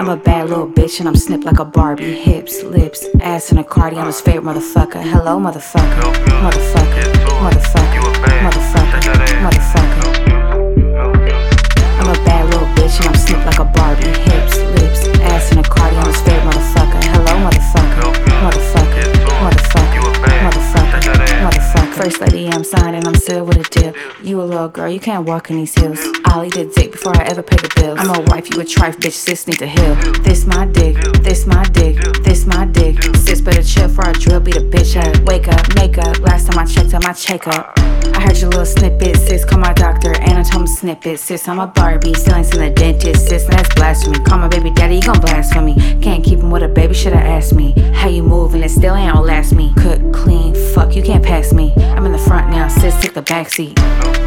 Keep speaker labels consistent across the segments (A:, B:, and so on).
A: I'm a bad little bitch and I'm snipped like a Barbie. Hips, lips, ass in a Cardi. I'm his favorite motherfucker. Hello, motherfucker. Motherfucker. Motherfucker. Motherfucker. Motherfucker. I'm a bad little bitch and I'm snipped like a Barbie. Hips, lips, ass in a Cardi. I'm his favorite motherfucker. Hello, motherfucker. Motherfucker. Motherfucker. Motherfucker. Motherfucker. First lady, I'm signed and I'm still with a deal. You a little girl, you can't walk in these heels. I'll eat a dick before I ever pay the bills. I'm a wife, you a trife, bitch, sis need to heal. This my dick, this my dick, this my dick. Sis better chill for I drill, beat a bitch up. Wake up, make up, last time I checked out my checkup. I heard your little snippet, sis, call my doctor, anatomy snippet. Sis, I'm a Barbie, still ain't seen the dentist, sis, that's blasphemy. Call my baby daddy, you gon' blasphemy. Can't keep him with a baby, shoulda asked me. How you move and it still ain't outlast me. Cook, clean, fuck, you can't pass me. I'm in the front now, sis, take the backseat.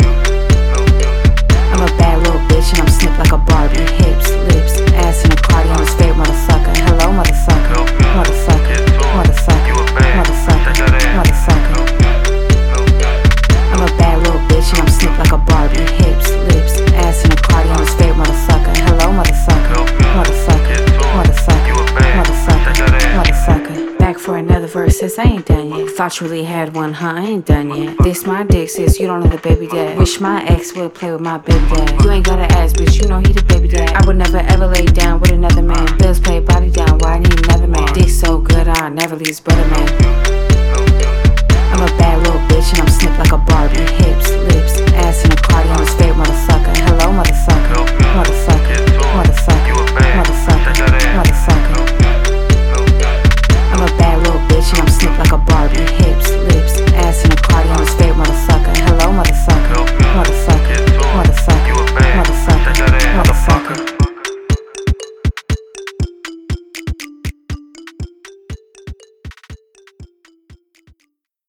A: I'm a bad little bitch and I'm snipped like a Barbie. Hips, lips, ass in a Cardi. I'm his favorite motherfucker. Hello, motherfucker. Motherfucker. Motherfucker. Motherfucker. Motherfucker. I'm a bad little bitch and I'm snipped like a Barbie. Hips, lips, ass in a Cardi. I'm his favorite motherfucker. Hello, motherfucker. Motherfucker. Motherfucker. Motherfucker. Motherfucker. Back for another verse, sis, I ain't done yet. Thought you really had one, huh? I ain't done yet. This my dick, sis, you don't know the baby dad. Wish my ex would play with my baby dad. You ain't gotta ask, bitch, you know he the baby dad. I would never ever lay down with another man. Bills pay, body down, why I need another man? Dick so good, I'll never leave his brother man.